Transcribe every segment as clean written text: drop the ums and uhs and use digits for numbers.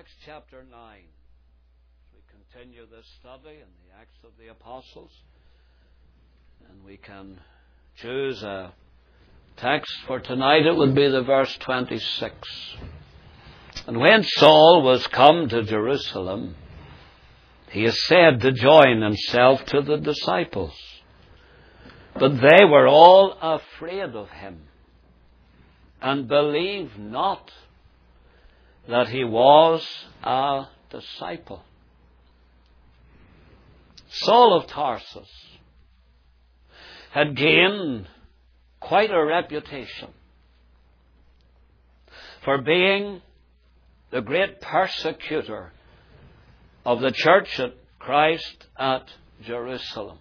Acts chapter 9. We continue this study in the Acts of the Apostles. And we can choose a text for tonight. It would be the verse 26. And when Saul was come to Jerusalem, he is said to join himself to the disciples. But they were all afraid of him, and believed not that he was a disciple. Saul of Tarsus had gained quite a reputation for being the great persecutor of the church of Christ at Jerusalem.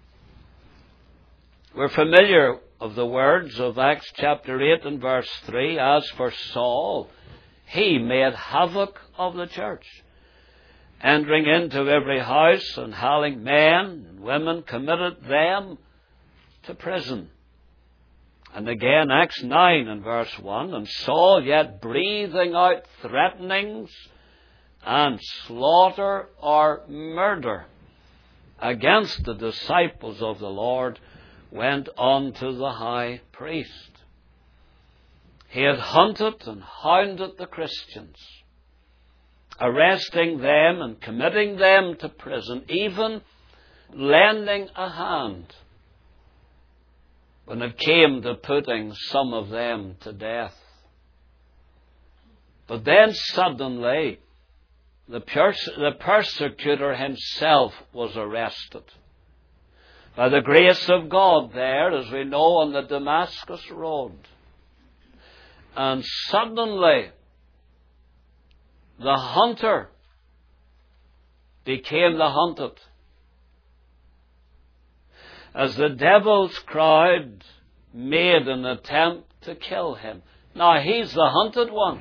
We're familiar of the words of Acts chapter 8 and verse 3. As for Saul, he made havoc of the church, entering into every house and hailing men and women, committed them to prison. And again, Acts 9 and verse 1, and Saul, yet breathing out threatenings and slaughter or murder against the disciples of the Lord, went on to the high priest. He had hunted and hounded the Christians, arresting them and committing them to prison, even lending a hand when it came to putting some of them to death. But then suddenly, the persecutor himself was arrested. By the grace of God there, as we know, on the Damascus Road. And suddenly, the hunter became the hunted, as the devil's crowd made an attempt to kill him. Now he's the hunted one.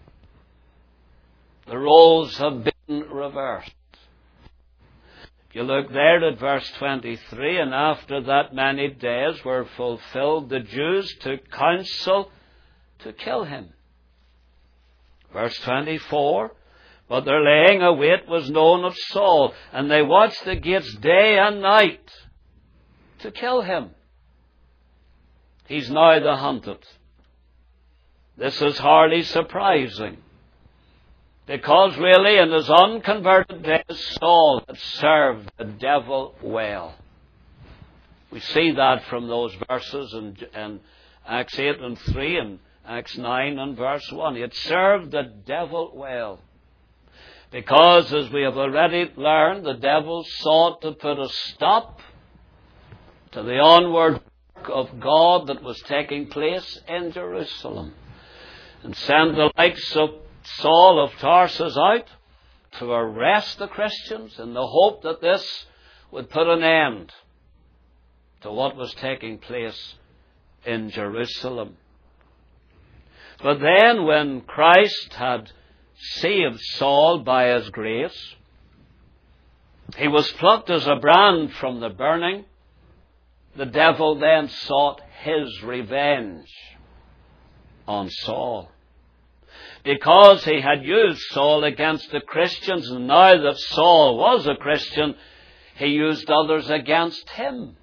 The roles have been reversed. If you look there at verse 23, and after that many days were fulfilled, the Jews took counsel to kill him. Verse 24, but their laying await was known of Saul, and they watched the gates day and night to kill him. He's now the hunted. This is hardly surprising, because really in his unconverted days, Saul had served the devil well. We see that from those verses in Acts 8 and 3 and Acts 9 and verse 1. He had served the devil well. Because, as we have already learned, the devil sought to put a stop to the onward work of God that was taking place in Jerusalem, and send the likes of Saul of Tarsus out to arrest the Christians in the hope that this would put an end to what was taking place in Jerusalem. But then when Christ had saved Saul by his grace, he was plucked as a brand from the burning. The devil then sought his revenge on Saul, because he had used Saul against the Christians, and now that Saul was a Christian, he used others against him.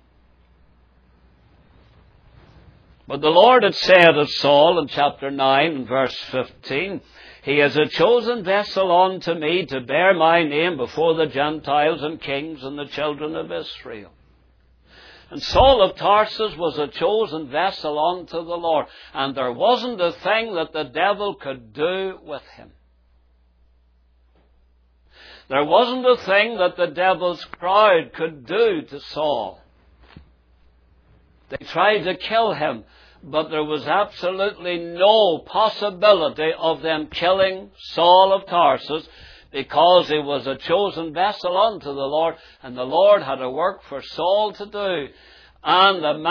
But the Lord had said of Saul in chapter 9 and verse 15, he is a chosen vessel unto me to bear my name before the Gentiles and kings and the children of Israel. And Saul of Tarsus was a chosen vessel unto the Lord. And there wasn't a thing that the devil could do with him. There wasn't a thing that the devil's crowd could do to Saul. They tried to kill him, but there was absolutely no possibility of them killing Saul of Tarsus, because he was a chosen vessel unto the Lord, and the Lord had a work for Saul to do. And a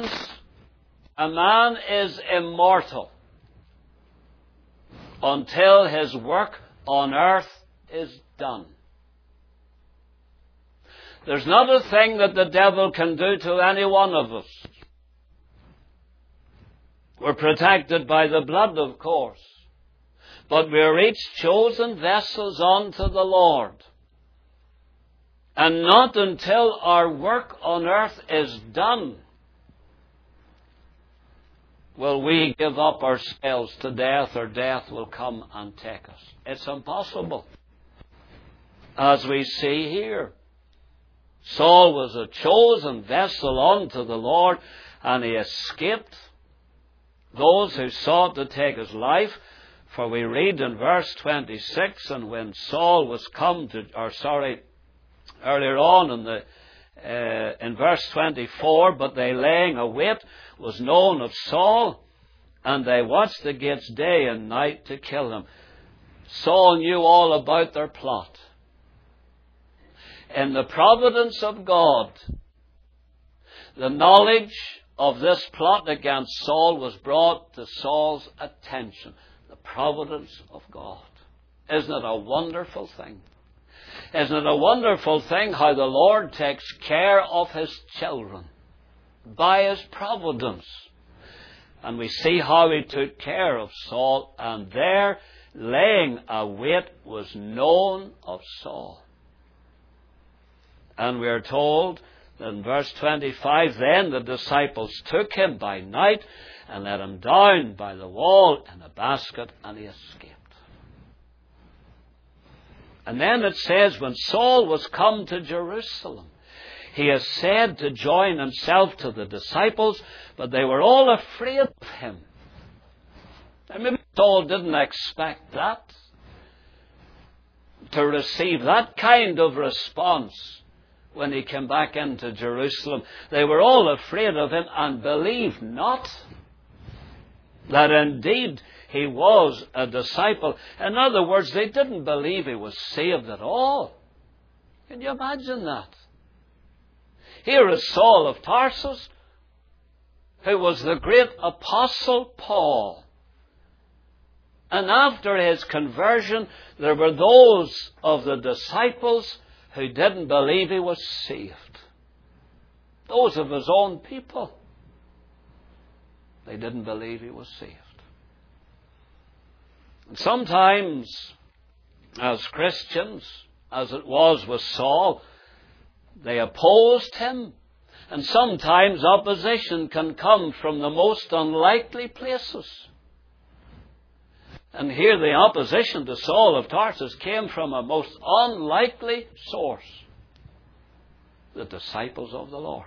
man is immortal until his work on earth is done. There's not a thing that the devil can do to any one of us. We're protected by the blood, of course. but we are each chosen vessels unto the Lord. And not until our work on earth is done will we give up ourselves to death, or death will come and take us. It's impossible. As we see here, Saul was a chosen vessel unto the Lord, and he escaped those who sought to take his life. For we read in verse 26, and when Saul was come to, earlier on in verse 24, but they laying await was known of Saul, and they watched the gates day and night to kill him. Saul knew all about their plot. In the providence of God, the knowledge of this plot against Saul was brought to Saul's attention. The providence of God. Isn't it a wonderful thing? Isn't it a wonderful thing how the Lord takes care of His children by His providence? And we see how He took care of Saul, and there laying await was known of Saul. And we are told in verse 25, then the disciples took him by night and let him down by the wall in a basket, and he escaped. And then it says, when Saul was come to Jerusalem, he is said to join himself to the disciples, but they were all afraid of him. And maybe Saul didn't expect that, to receive that kind of response when he came back into Jerusalem. They were all afraid of him and believed not that indeed he was a disciple. In other words, they didn't believe he was saved at all. Can you imagine that? Here is Saul of Tarsus, who was the great apostle Paul. And after his conversion, there were those of the disciples who didn't believe he was saved. Those of his own people. They didn't believe he was saved. And sometimes, as Christians, as it was with Saul, they opposed him. And sometimes opposition can come from the most unlikely places. And here the opposition to Saul of Tarsus came from a most unlikely source. The disciples of the Lord.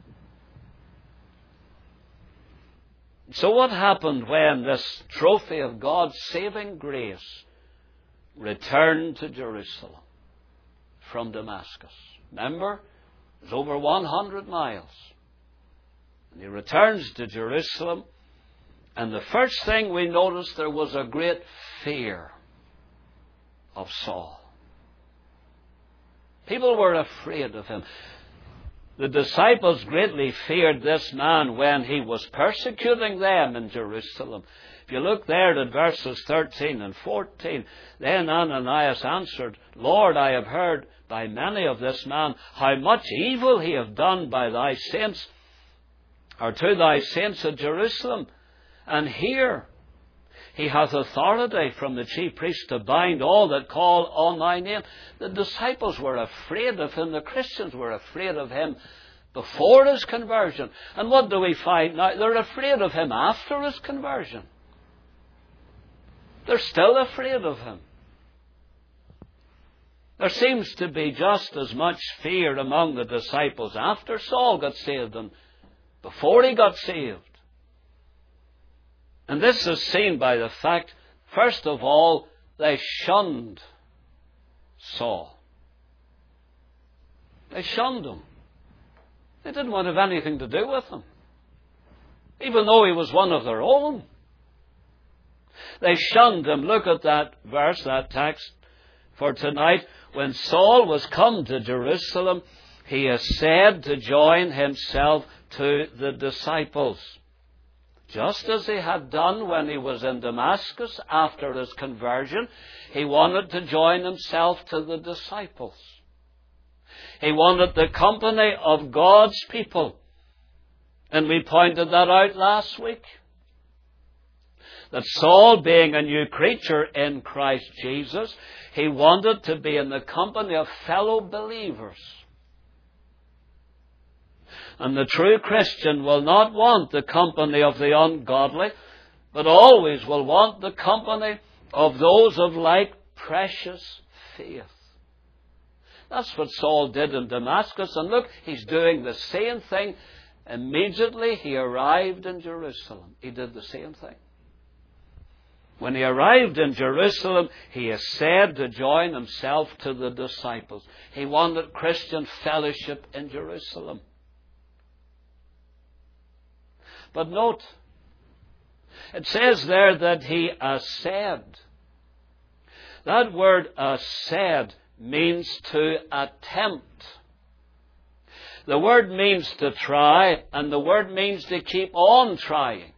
So what happened when this trophy of God's saving grace returned to Jerusalem from Damascus? Remember, it was over 100 miles. And he returns to Jerusalem. And the first thing we notice, there was a great fear of Saul. People were afraid of him. The disciples greatly feared this man when he was persecuting them in Jerusalem. If you look there at verses 13 and 14, then Ananias answered, Lord, I have heard by many of this man how much evil he hath done by thy saints, or to thy saints at Jerusalem. And here he hath authority from the chief priest to bind all that call on thy name. The disciples were afraid of him. The Christians were afraid of him before his conversion. And what do we find now? They're afraid of him after his conversion. They're still afraid of him. There seems to be just as much fear among the disciples after Saul got saved and before he got saved. And this is seen by the fact, first of all, they shunned Saul. They shunned him. They didn't want to have anything to do with him, even though he was one of their own. They shunned him. Look at that verse, that text for tonight. When Saul was come to Jerusalem, he is said to join himself to the disciples. Just as he had done when he was in Damascus after his conversion, he wanted to join himself to the disciples. He wanted the company of God's people. And we pointed that out last week. that Saul, being a new creature in Christ Jesus, he wanted to be in the company of fellow believers. And the true Christian will not want the company of the ungodly, but always will want the company of those of like precious faith. That's what Saul did in Damascus. And look, he's doing the same thing. Immediately he arrived in Jerusalem, he did the same thing. When he arrived in Jerusalem, he essayed to join himself to the disciples. He wanted Christian fellowship in Jerusalem. But note, it says there that he essayed. That word essayed means to attempt. The word means to try, and the word means to keep on trying.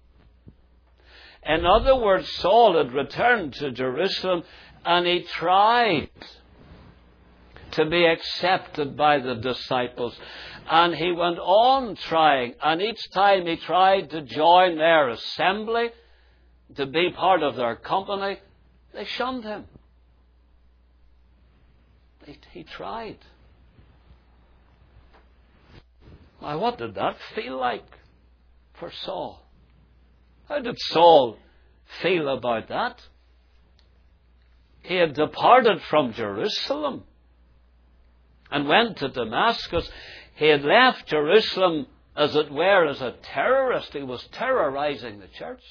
In other words, Saul had returned to Jerusalem and he tried to be accepted by the disciples. And he went on trying, and each time he tried to join their assembly, to be part of their company, they shunned him. He tried. Now, what did that feel like for Saul? How did Saul feel about that? He had departed from Jerusalem and went to Damascus. He had left Jerusalem, as it were, as a terrorist. He was terrorizing the church.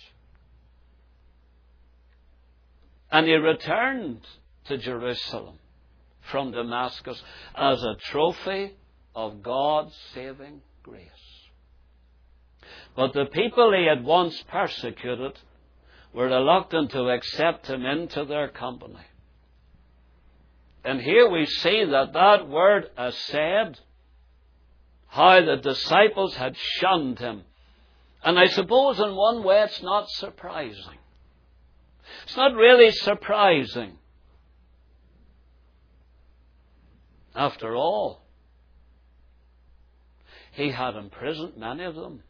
And he returned to Jerusalem from Damascus as a trophy of God's saving grace. But the people he had once persecuted were reluctant to accept him into their company. And here we see that word essayed, how the disciples had shunned him. And I suppose in one way it's not surprising. It's not really surprising. After all, he had imprisoned many of them.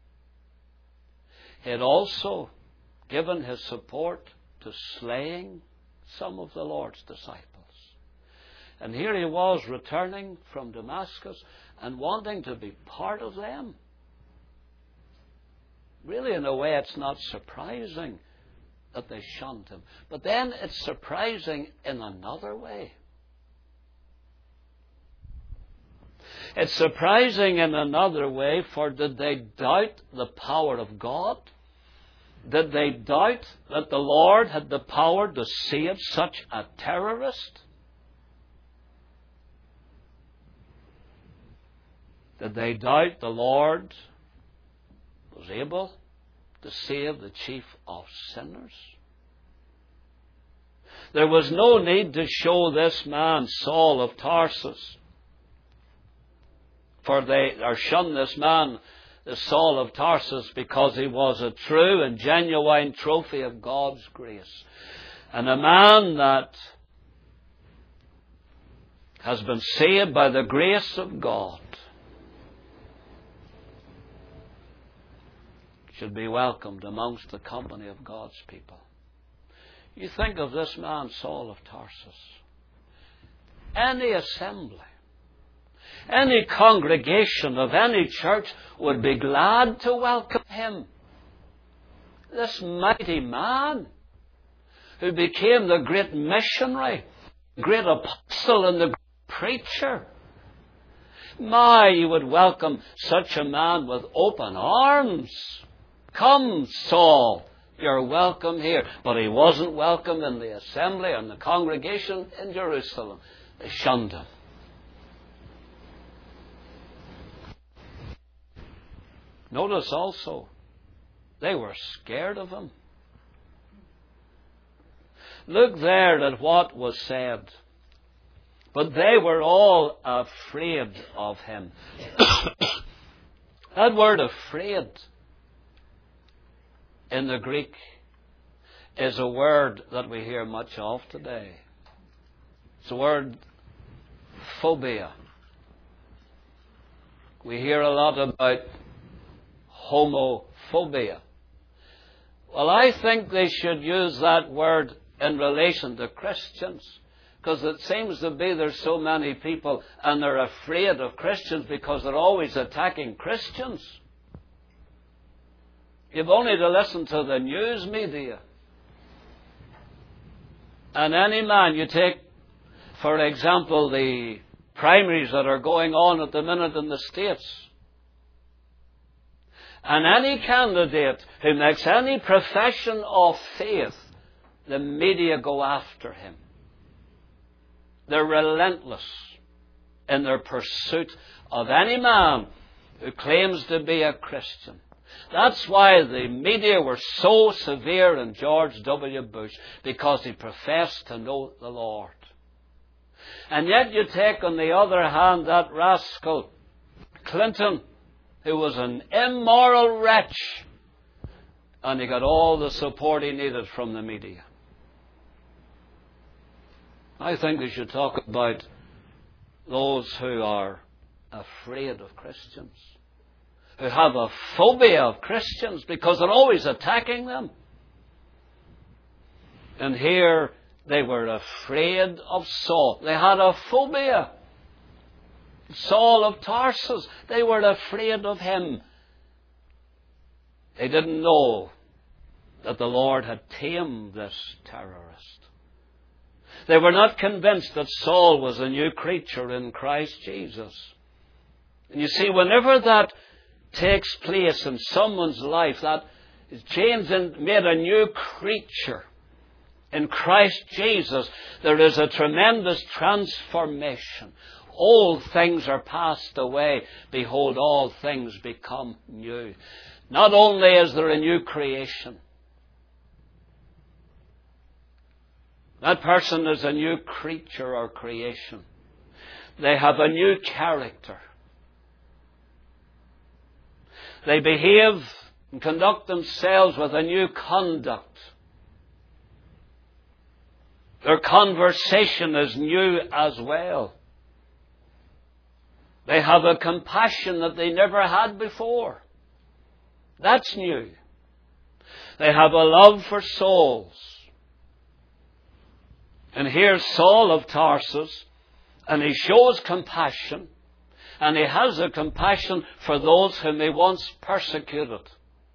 He had also given his support to slaying some of the Lord's disciples. And here he was returning from Damascus and wanting to be part of them. Really, in a way, it's not surprising that they shunned him. But then it's surprising in another way. It's surprising in another way, for did they doubt the power of God? Did they doubt that the Lord had the power to save such a terrorist? Did they doubt the Lord was able to save the chief of sinners? There was no need to show this man, Saul of Tarsus, or shun this man, the Saul of Tarsus, because he was a true and genuine trophy of God's grace. And a man that has been saved by the grace of God should be welcomed amongst the company of God's people. You think of this man, Saul of Tarsus. Any assembly, any congregation of any church would be glad to welcome him. This mighty man who became the great missionary, great apostle and the great preacher. My, you would welcome such a man with open arms. Come, Saul, you're welcome here. But he wasn't welcome in the assembly and the congregation in Jerusalem. They shunned him. Notice also, they were scared of him. Look there at what was said. But they were all afraid of him. That word afraid in the Greek is a word that we hear much of today. It's the word phobia. We hear a lot about homophobia. Well, I think they should use that word in relation to Christians, because it seems to be there's so many people and they're afraid of Christians because they're always attacking Christians. You've only to listen to the news media. And any man, you take, for example, the primaries that are going on at the minute in the States. And any candidate who makes any profession of faith, the media go after him. They're relentless in their pursuit of any man who claims to be a Christian. That's why the media were so severe in George W. Bush, because he professed to know the Lord. And yet you take, on the other hand, that rascal Clinton, who was an immoral wretch, and he got all the support he needed from the media. I think we should talk about those who are afraid of Christians, who have a phobia of Christians because they're always attacking them. And here they were afraid of Saul. They had a phobia. Saul of Tarsus, they were afraid of him. They didn't know that the Lord had tamed this terrorist. They were not convinced that Saul was a new creature in Christ Jesus. And you see, whenever that takes place in someone's life, that is changed and made a new creature in Christ Jesus, there is a tremendous transformation. Old things are passed away. Behold, all things become new. Not only is there a new creation, that person is a new creature or creation. They have a new character. They behave and conduct themselves with a new conduct. Their conversation is new as well. They have a compassion that they never had before. That's new. They have a love for souls. And here's Saul of Tarsus, and he shows compassion, and he has a compassion for those whom he once persecuted.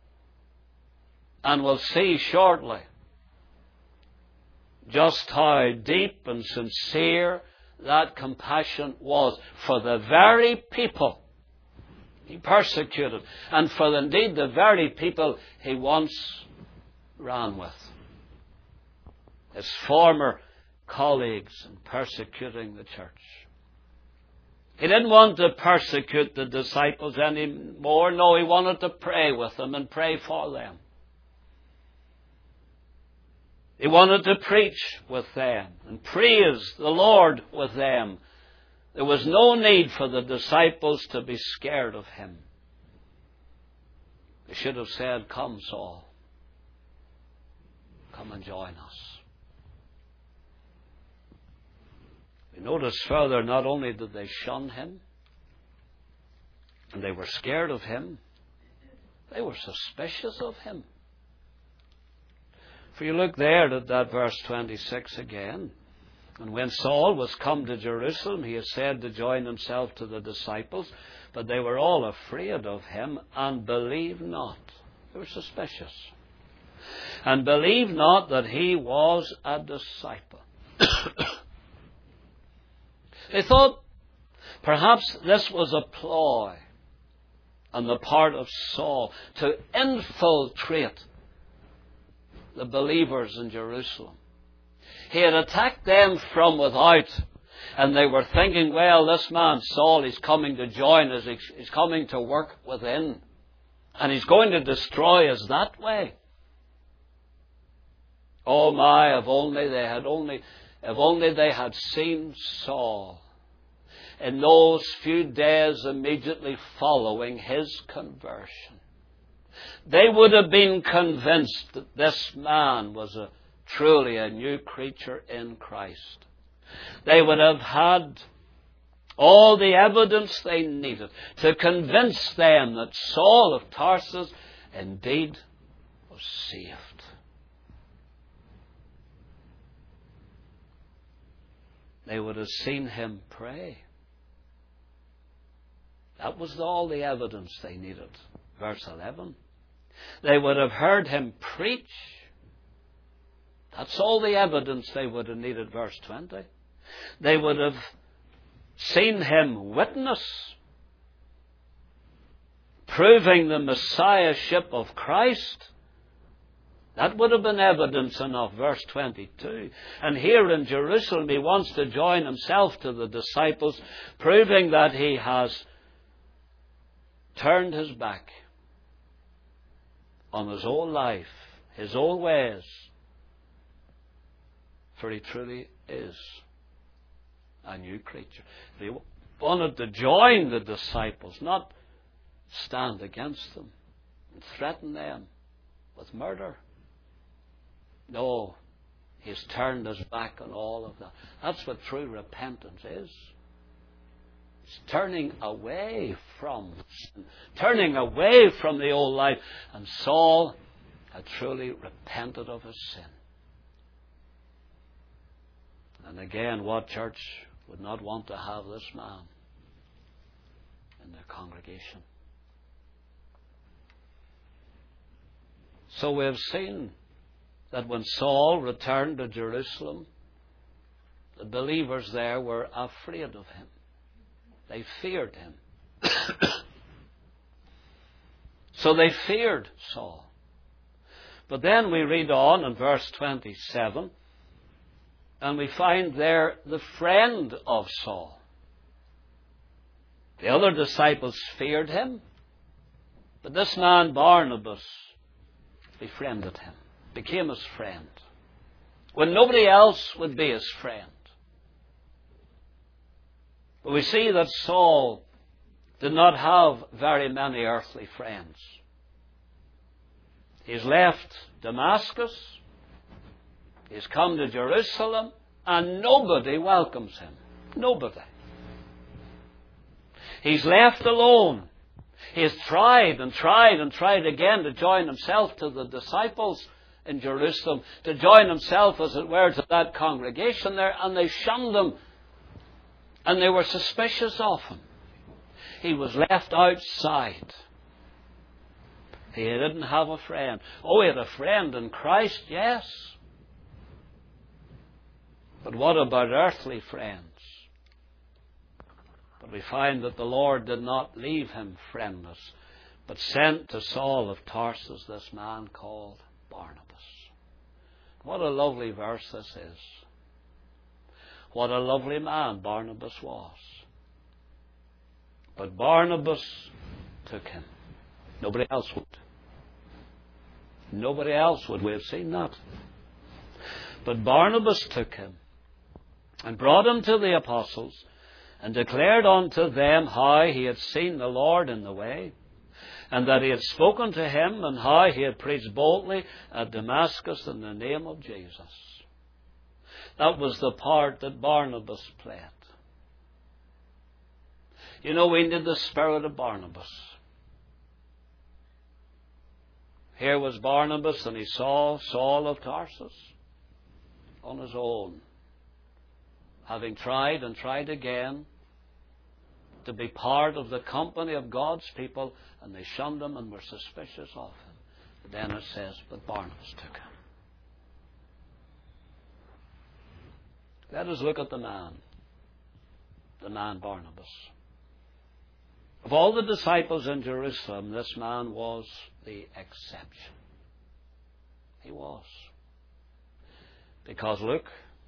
And we'll see shortly just how deep and sincere that compassion was for the very people he persecuted, and for indeed the very people he once ran with. His former colleagues in persecuting the church. He didn't want to persecute the disciples anymore. No, he wanted to pray with them and pray for them. He wanted to preach with them and praise the Lord with them. There was no need for the disciples to be scared of him. They should have said, "Come, Saul. Come and join us." We notice further, not only did they shun him, and they were scared of him, they were suspicious of him. For you look there at that verse 26 again. And when Saul was come to Jerusalem, he is said to join himself to the disciples, but they were all afraid of him and believed not. They were suspicious. And believed not that he was a disciple. They thought perhaps this was a ploy on the part of Saul to infiltrate the believers in Jerusalem. He had attacked them from without, and they were thinking, well, this man Saul is coming to join us, he's coming to work within, and he's going to destroy us that way. Oh my, if only they had seen Saul in those few days immediately following his conversion. They would have been convinced that this man was truly a new creature in Christ. They would have had all the evidence they needed to convince them that Saul of Tarsus indeed was was saved. They would have seen him pray. That was all the evidence they needed. Verse 11. They would have heard him preach. That's all the evidence they would have needed. Verse 20. They would have seen him witness, proving the Messiahship of Christ. That would have been evidence enough. Verse 22. And here in Jerusalem he wants to join himself to the disciples, proving that he has turned his back on his old life, his old ways. For he truly is a new creature. He wanted to join the disciples, not stand against them and threaten them with murder. No, he's turned his back on all of that. That's what true repentance is. It's turning away from sin, turning away from the old life. And Saul had truly repented of his sin. And again, what church would not want to have this man in their congregation? So we have seen that when Saul returned to Jerusalem, the believers there were afraid of him. They feared him. So they feared Saul. But then we read on in verse 27, and we find there the friend of Saul. The other disciples feared him, but this man Barnabas befriended him, became his friend, when nobody else would be his friend. But we see that Saul did not have very many earthly friends. He's left Damascus, he's come to Jerusalem, and nobody welcomes him. Nobody. He's left alone. He has tried and tried and tried again to join himself to the disciples in Jerusalem, to join himself, as it were, to that congregation there, and they shunned him, and they were suspicious of him. He was left outside. He didn't have a friend. Oh, he had a friend in Christ, yes. But what about earthly friends? But we find that the Lord did not leave him friendless, but sent to Saul of Tarsus this man called Barnabas. What a lovely verse this is. What a lovely man Barnabas was. But Barnabas took him. Nobody else would. Nobody else would. We have seen that. But Barnabas took him and brought him to the apostles, and declared unto them how he had seen the Lord in the way, and that he had spoken to him, and how he had preached boldly at Damascus in the name of Jesus. That was the part that Barnabas played. You know, we need the spirit of Barnabas. Here was Barnabas, and he saw Saul of Tarsus on his own, having tried and tried again to be part of the company of God's people, and they shunned him and were suspicious of him. But then it says, but Barnabas took him. Let us look at the man Barnabas. Of all the disciples in Jerusalem, this man was the exception. He was. Because look,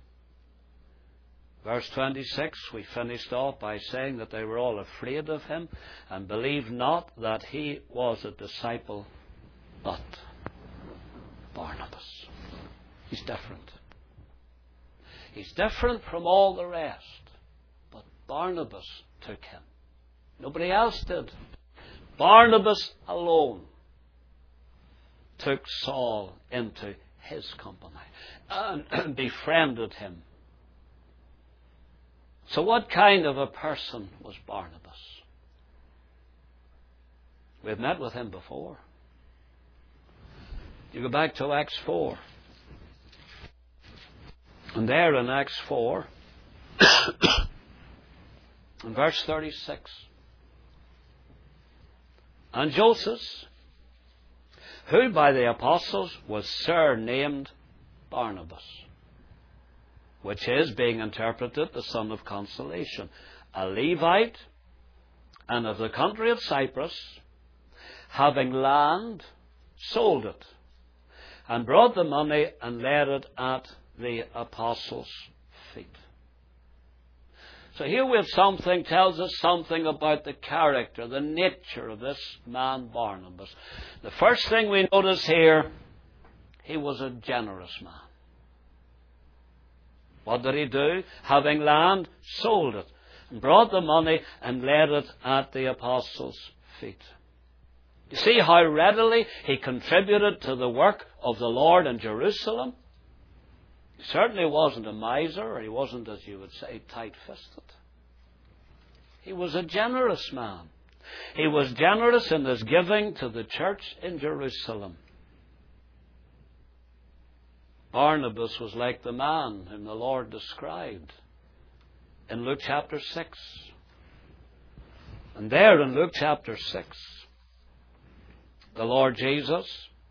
verse 26, we finished off by saying that they were all afraid of him and believed not that he was a disciple, but Barnabas. He's different. He's different from all the rest. But Barnabas took him. Nobody else did. Barnabas alone took Saul into his company and befriended him. So what kind of a person was Barnabas? We've met with him before. You go back to Acts 4. And there in Acts 4, in verse 36, and Joseph, who by the apostles was surnamed Barnabas, which is, being interpreted, the son of consolation, a Levite, and of the country of Cyprus, having land, sold it, and brought the money and laid it at the apostles' feet. So here we have something, tells us something about the character, the nature of this man Barnabas. The first thing we notice here, he was a generous man. What did he do? Having land, sold it, and brought the money and laid it at the apostles' feet. You see how readily he contributed to the work of the Lord in Jerusalem? He certainly wasn't a miser, or he wasn't, as you would say, tight-fisted. He was a generous man. He was generous in his giving to the church in Jerusalem. Barnabas was like the man whom the Lord described in Luke chapter 6. And there in Luke chapter 6, the Lord Jesus,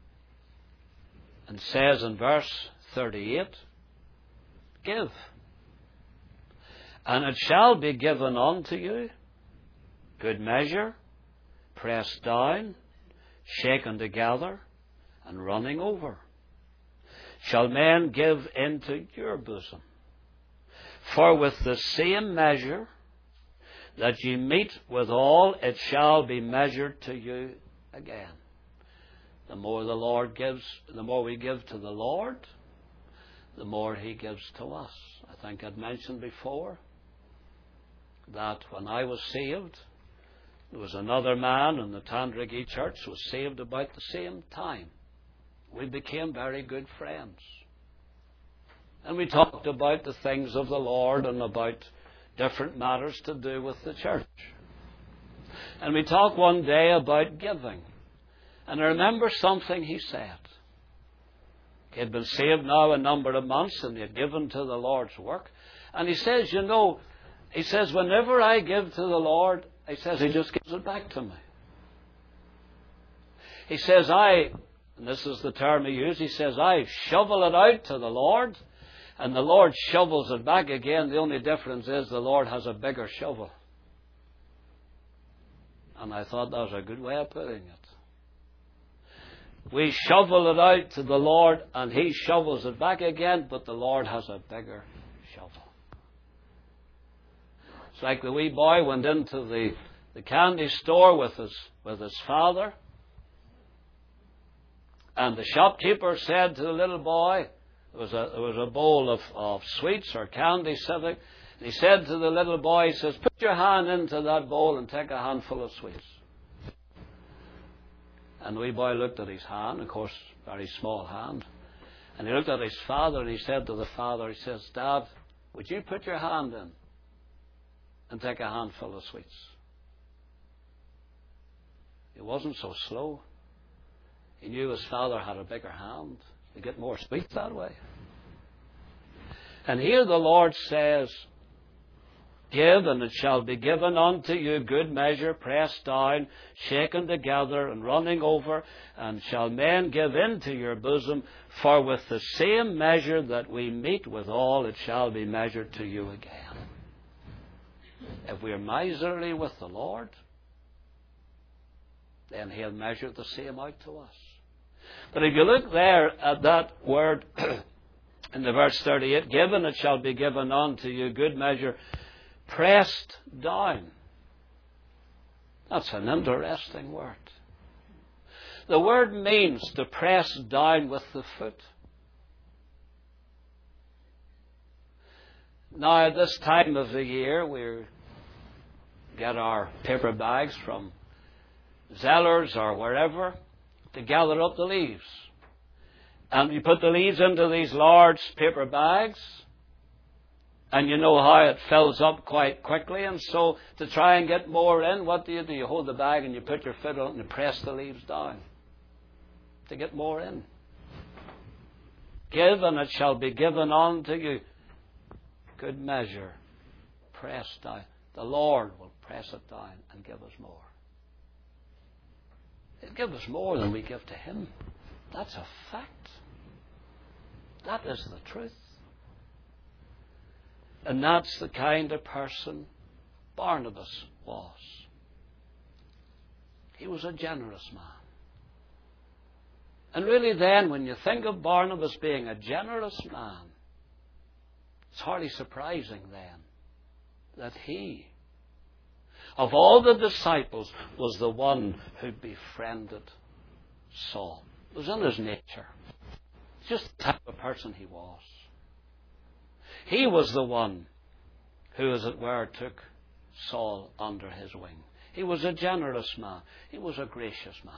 and says in verse 38, give, and it shall be given unto you, good measure, pressed down, shaken together, and running over, shall men give into your bosom. For with the same measure that ye meet withal, it shall be measured to you again. The more the Lord gives, the more we give to the Lord, the more He gives to us. I think I'd mentioned before that when I was saved, there was another man in the Tandragee church who was saved about the same time. We became very good friends. And we talked about the things of the Lord and about different matters to do with the church. And we talked one day about giving. And I remember something he said. He had been saved now a number of months and he had given to the Lord's work. And he says, you know, he says, whenever I give to the Lord, he says, He just gives it back to me. He says, and this is the term he used, he says, I shovel it out to the Lord, and the Lord shovels it back again. The only difference is the Lord has a bigger shovel. And I thought that was a good way of putting it. We shovel it out to the Lord, and He shovels it back again, but the Lord has a bigger shovel. It's like the wee boy went into the candy store with his father, and the shopkeeper said to the little boy, there was a bowl of sweets or candy sitting, and he said to the little boy, he says, put your hand into that bowl and take a handful of sweets. And the wee boy looked at his hand, of course, very small hand, and he looked at his father and he said to the father, he says, Dad, would you put your hand in and take a handful of sweets? He wasn't so slow. He knew his father had a bigger hand. You get more sweets that way. And here the Lord says, give, and it shall be given unto you, good measure, pressed down, shaken together, and running over, and shall men give into your bosom, for with the same measure that we meet withal, it shall be measured to you again. If we are miserly with the Lord, then He'll measure the same out to us. But if you look there at that word in the verse 38, given it shall be given unto you, good measure, pressed down. That's an interesting word. The word means to press down with the foot. Now, at this time of the year, we get our paper bags from Zellers or wherever to gather up the leaves. And you put the leaves into these large paper bags, and you know how it fills up quite quickly. And so to try and get more in, what do? You hold the bag and you put your foot on it and you press the leaves down to get more in. Give, and it shall be given unto you. Good measure, pressed down. The Lord will press it down and give us more. He'll give us more than we give to Him. That's a fact. That is the truth. And that's the kind of person Barnabas was. He was a generous man. And really then, when you think of Barnabas being a generous man, it's hardly surprising then that he, of all the disciples, was the one who befriended Saul. It was in his nature. It's just the type of person he was. He was the one who, as it were, took Saul under his wing. He was a generous man. He was a gracious man.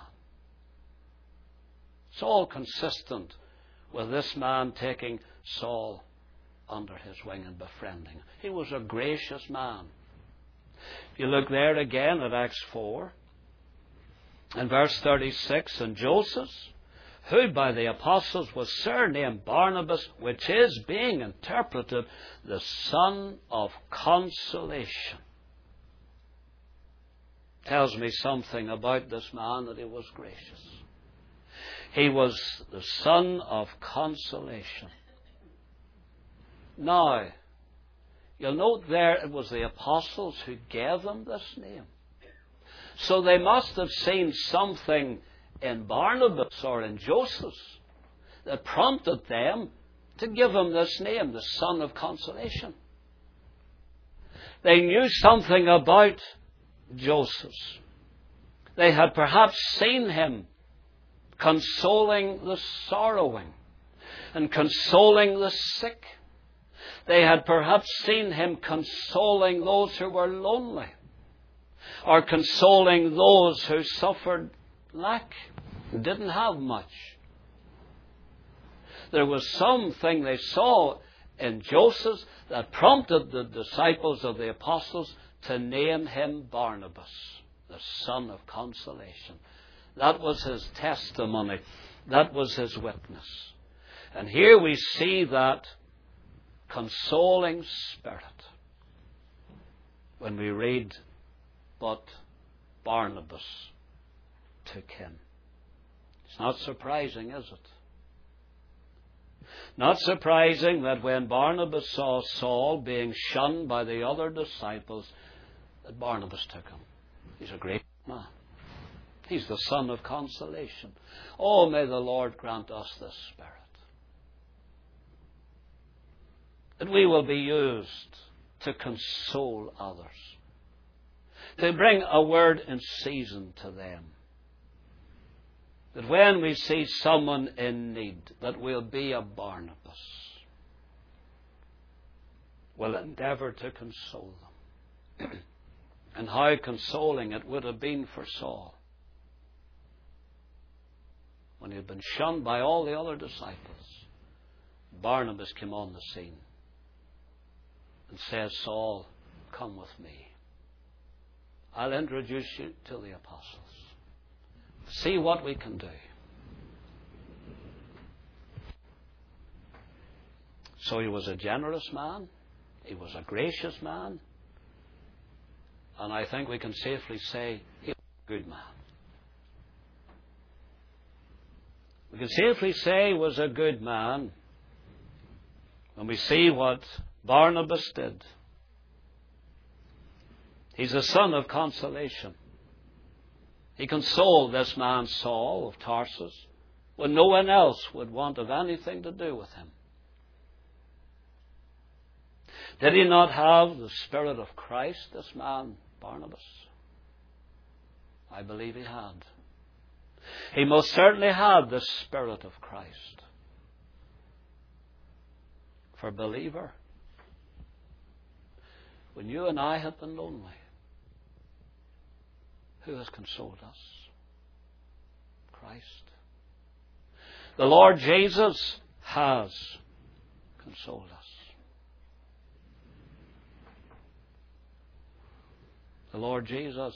It's all consistent with this man taking Saul under his wing and befriending him. He was a gracious man. If you look there again at Acts 4, in verse 36, and Joseph, who by the apostles was surnamed Barnabas, which is, being interpreted, the son of consolation. Tells me something about this man, that he was gracious. He was the son of consolation. Now, you'll note there it was the apostles who gave them this name. So they must have seen something in Barnabas or in Joseph that prompted them to give him this name, the son of consolation. They knew something about Joseph. They had perhaps seen him consoling the sorrowing and consoling the sick. They had perhaps seen him consoling those who were lonely, or consoling those who suffered lack, didn't have much. There was something they saw in Joseph that prompted the disciples of the apostles to name him Barnabas, the son of consolation. That was his testimony. That was his witness. And here we see that consoling spirit when we read, but Barnabas took him. It's not surprising, is it? Not surprising that when Barnabas saw Saul being shunned by the other disciples, that Barnabas took him. He's a great man. He's the son of consolation. Oh, may the Lord grant us this spirit, that we will be used to console others, to bring a word in season to them. That when we see someone in need, that we'll be a Barnabas. We'll endeavour to console them. And how consoling it would have been for Saul when he had been shunned by all the other disciples. Barnabas came on the scene and says, Saul, come with me. I'll introduce you to the apostles. See what we can do. So he was a generous man. He was a gracious man. And I think we can safely say he was a good man. We can safely say he was a good man when we see what Barnabas did. He's a son of consolation. He consoled this man Saul of Tarsus when no one else would want of anything to do with him. Did he not have the Spirit of Christ, this man Barnabas? I believe he had. He most certainly had the Spirit of Christ. For believer, when you and I have been lonely, who has consoled us? Christ. The Lord Jesus has consoled us. The Lord Jesus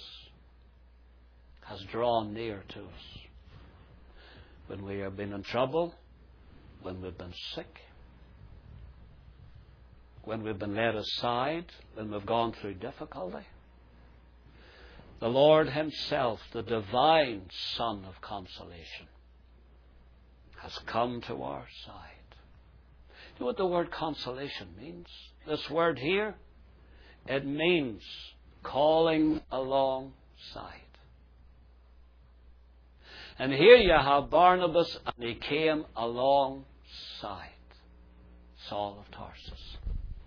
has drawn near to us when we have been in trouble, when we've been sick, when we've been laid aside, when we've gone through difficulty. The Lord himself, the divine Son of consolation, has come to our side. Do you know what the word consolation means? This word here, it means calling alongside. And here you have Barnabas, and he came alongside Saul of Tarsus.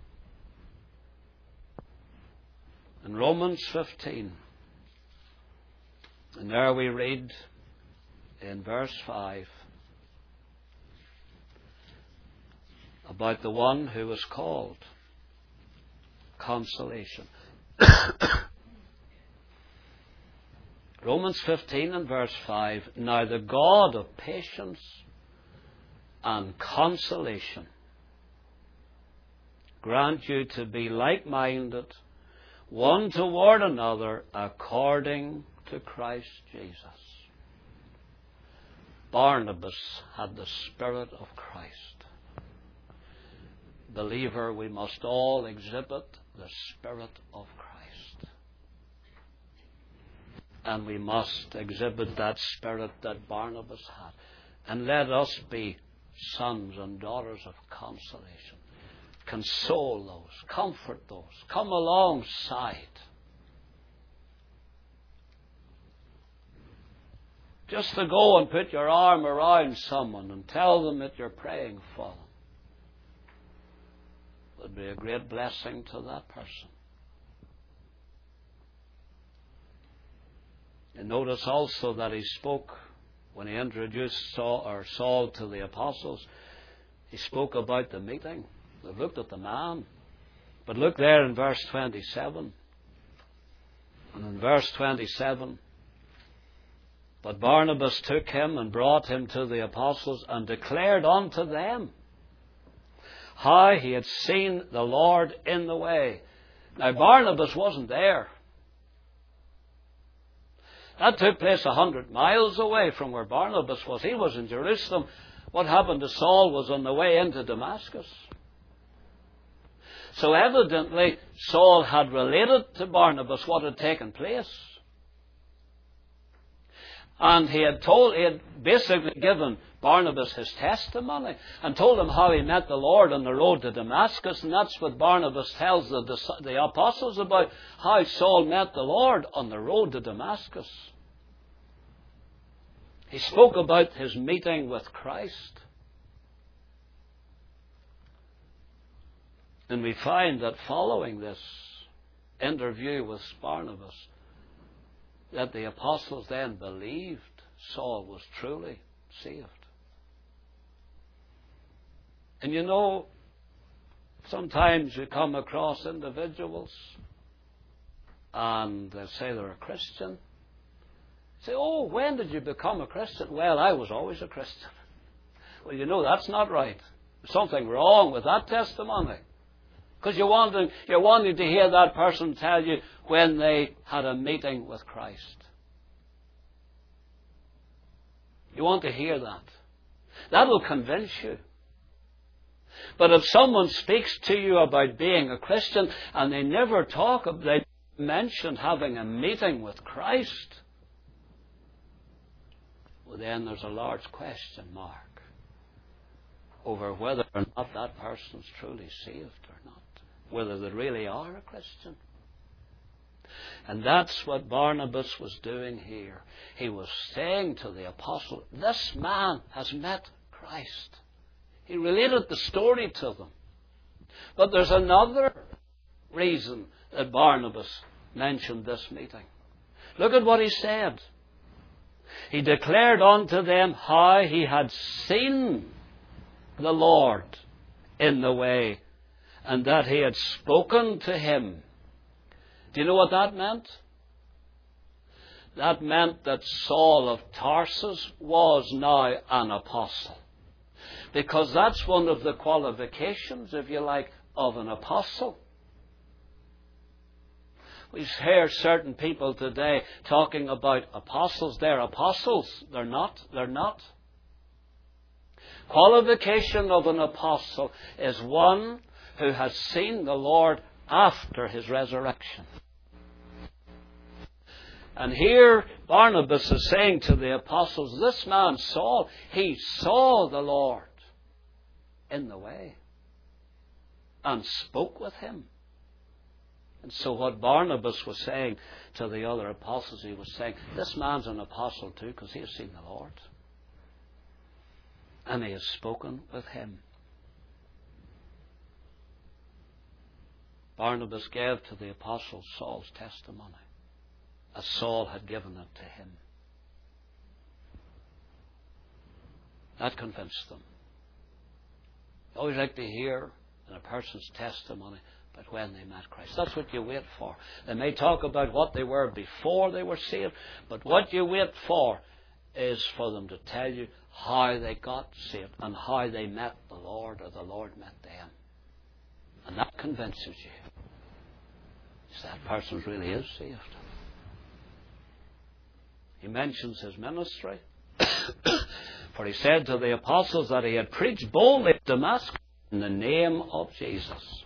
In Romans 15, and there we read in verse 5 about the one who was called consolation. Romans 15 and verse 5, now the God of patience and consolation grant you to be like-minded, one toward another, according to Christ Jesus. Barnabas had the Spirit of Christ. Believer, we must all exhibit the Spirit of Christ. And we must exhibit that Spirit that Barnabas had. And let us be sons and daughters of consolation. Console those, comfort those, come alongside. Just to go and put your arm around someone and tell them that you're praying for them would be a great blessing to that person. And notice also that he spoke, when he introduced Saul to the apostles, he spoke about the meeting. They looked at the man. But look there in verse 27. And in verse 27, but Barnabas took him and brought him to the apostles and declared unto them how he had seen the Lord in the way. Now Barnabas wasn't there. That took place 100 miles away from where Barnabas was. He was in Jerusalem. What happened to Saul was on the way into Damascus. So evidently Saul had related to Barnabas what had taken place. And he had basically given Barnabas his testimony and told him how he met the Lord on the road to Damascus. And that's what Barnabas tells the apostles about, how Saul met the Lord on the road to Damascus. He spoke about his meeting with Christ. And we find that following this interview with Barnabas, that the apostles then believed Saul was truly saved. And you know, sometimes you come across individuals and they say they're a Christian. Say, oh, when did you become a Christian? Well, I was always a Christian. Well, you know, that's not right. There's something wrong with that testimony. Because you're wanting to hear that person tell you when they had a meeting with Christ. You want to hear that. That will convince you. But if someone speaks to you about being a Christian and they never they mention having a meeting with Christ, well, then there's a large question mark over whether or not that person's truly saved or not, whether they really are a Christian. And that's what Barnabas was doing here. He was saying to the apostle, this man has met Christ. He related the story to them. But there's another reason that Barnabas mentioned this meeting. Look at what he said. He declared unto them how he had seen the Lord in the way, and that he had spoken to him. Do you know what that meant? That meant that Saul of Tarsus was now an apostle. Because that's one of the qualifications, if you like, of an apostle. We hear certain people today talking about apostles. They're apostles. They're not. They're not. qualification of an apostle is one who has seen the Lord after his resurrection. And here Barnabas is saying to the apostles, this man Saul, he saw the Lord in the way and spoke with him. And so what Barnabas was saying to the other apostles, he was saying, this man's an apostle too, because he has seen the Lord. And he has spoken with him. Barnabas gave to the apostles Saul's testimony, as Saul had given it to him. That convinced them. You always like to hear in a person's testimony about when they met Christ. That's what you wait for. They may talk about what they were before they were saved, but what you wait for is for them to tell you how they got saved and how they met the Lord or the Lord met them. And that convinces you. That person really is saved. He mentions his ministry. For he said to the apostles that he had preached boldly at Damascus in the name of Jesus.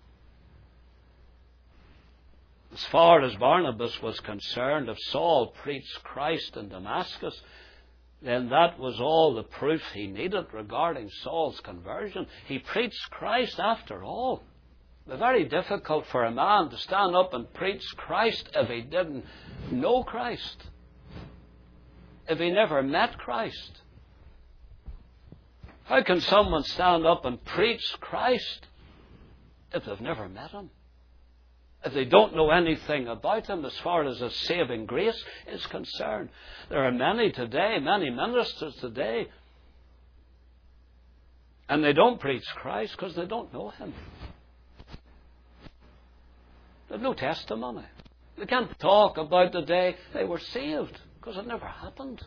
As far as Barnabas was concerned, if Saul preached Christ in Damascus, then that was all the proof he needed regarding Saul's conversion. He preached Christ after all. It was very difficult for a man to stand up and preach Christ if he didn't know Christ, if he never met Christ. How can someone stand up and preach Christ if they've never met him? If they don't know anything about him as far as his saving grace is concerned? There are many today, many ministers today, and they don't preach Christ because they don't know him. They have no testimony. They can't talk about the day they were saved because it never happened.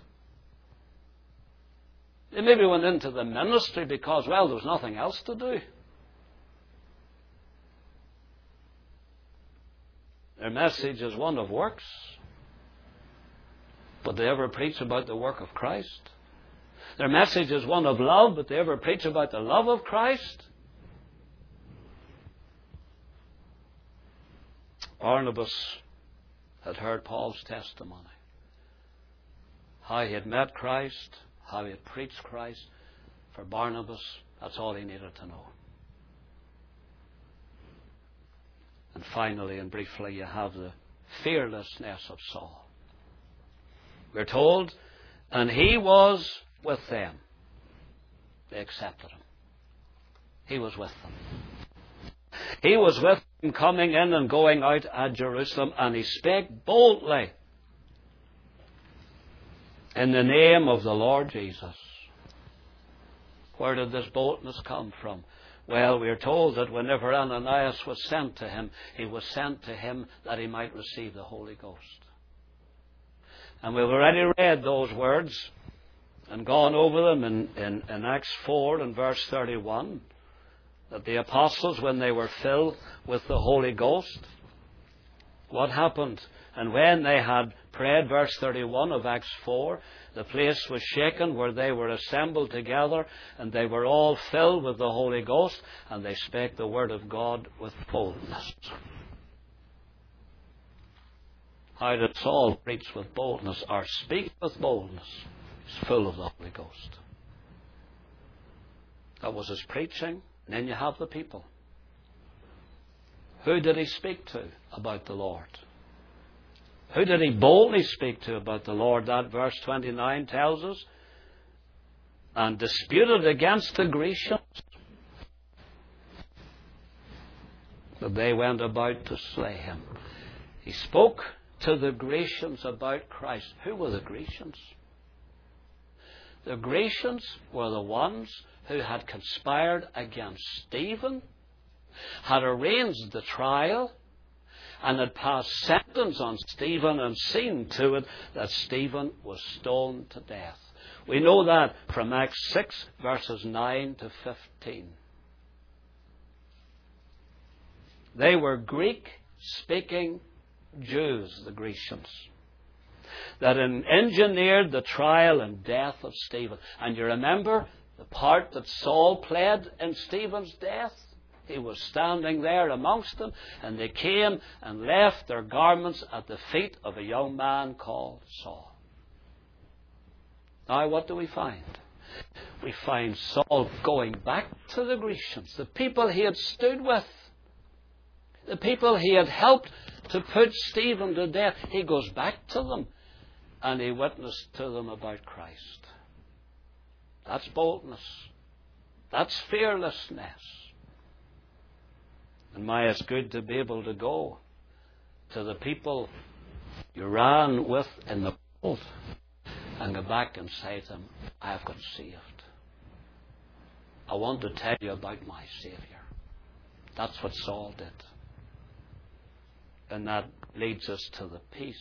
They maybe went into the ministry because, well, there was nothing else to do. Their message is one of works. But they ever preach about the work of Christ? Their message is one of love, but they ever preach about the love of Christ? Barnabas had heard Paul's testimony. How he had met Christ, how he had preached Christ. For Barnabas, that's all he needed to know. And finally and briefly, you have the fearlessness of Saul. We're told, and he was with them. They accepted him. He was with them. He was with them coming in and going out at Jerusalem, and he spake boldly in the name of the Lord Jesus. Where did this boldness come from? Well, we are told that whenever Ananias was sent to him, he was sent to him that he might receive the Holy Ghost. And we've already read those words and gone over them in Acts 4 and verse 31, that the apostles, when they were filled with the Holy Ghost, what happened? And when they had prayed, verse 31 of Acts 4, the place was shaken where they were assembled together, and they were all filled with the Holy Ghost, and they spake the word of God with boldness. How did Saul preach with boldness, or speak with boldness? He's full of the Holy Ghost. That was his preaching. And then you have the people. Who did he speak to about the Lord? Who did he boldly speak to about the Lord? That verse 29 tells us. And disputed against the Grecians, but they went about to slay him. He spoke to the Grecians about Christ. Who were the Grecians? The Grecians were the ones who had conspired against Stephen, had arranged the trial, and had passed sentence on Stephen and seen to it that Stephen was stoned to death. We know that from Acts 6, verses 9 to 15. They were Greek-speaking Jews, the Grecians, that engineered the trial and death of Stephen. And you remember, The part that Saul played in Stephen's death. He was standing there amongst them, and they came and left their garments at the feet of a young man called Saul. Now, what do we find? We find Saul going back to the Grecians, the people he had stood with, the people he had helped to put Stephen to death. He goes back to them, and he witnessed to them about Christ. That's boldness. That's fearlessness. And my, it's good to be able to go to the people you ran with in the world and go back and say to them, I have got saved. I want to tell you about my Saviour. That's what Saul did. And that leads us to the peace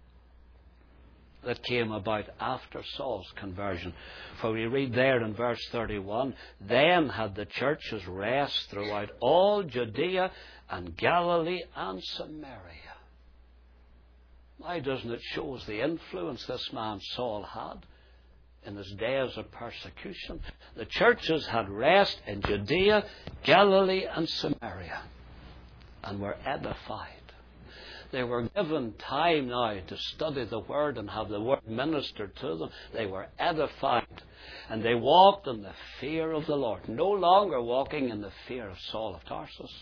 that came about after Saul's conversion. For we read there in verse 31, then had the churches rest throughout all Judea and Galilee and Samaria. Why doesn't it show us the influence this man Saul had in his days of persecution? The churches had rest in Judea, Galilee and Samaria, and were edified. They were given time now to study the Word and have the Word ministered to them. They were edified. And they walked in the fear of the Lord. No longer walking in the fear of Saul of Tarsus,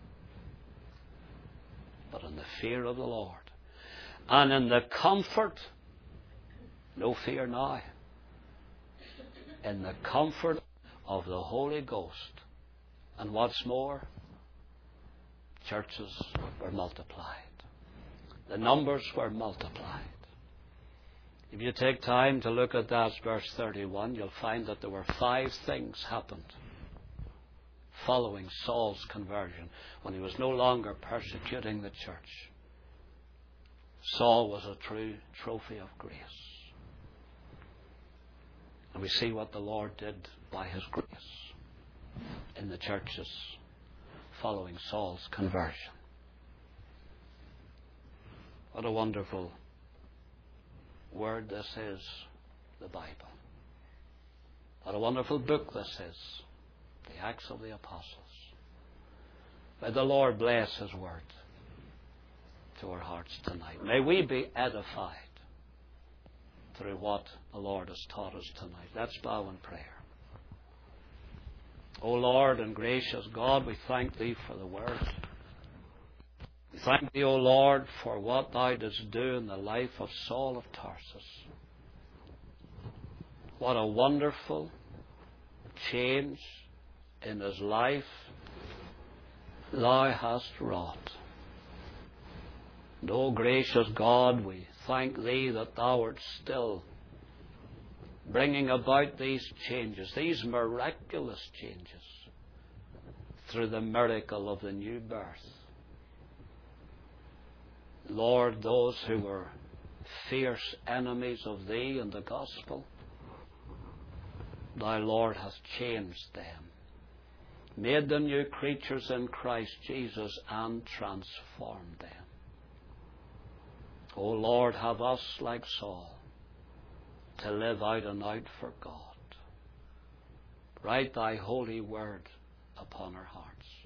but in the fear of the Lord. And in the comfort, no fear now, in the comfort of the Holy Ghost. And what's more, churches were multiplied. The numbers were multiplied. If you take time to look at that, verse 31, you'll find that there were 5 things happened following Saul's conversion, when he was no longer persecuting the church. Saul was a true trophy of grace. And we see what the Lord did by His grace in the churches following Saul's conversion. What a wonderful word this is, the Bible. What a wonderful book this is, the Acts of the Apostles. May the Lord bless His word to our hearts tonight. May we be edified through what the Lord has taught us tonight. Let's bow in prayer. O Lord and gracious God, we thank Thee for the word. We thank Thee, O Lord, for what Thou didst do in the life of Saul of Tarsus. What a wonderful change in his life Thou hast wrought. And, O gracious God, we thank Thee that Thou art still bringing about these changes, these miraculous changes, through the miracle of the new birth. Lord, those who were fierce enemies of Thee and the gospel, Thou, Lord, hast changed them, made them new creatures in Christ Jesus, and transformed them. O Lord, have us like Saul to live out and out for God. Write Thy holy word upon our hearts.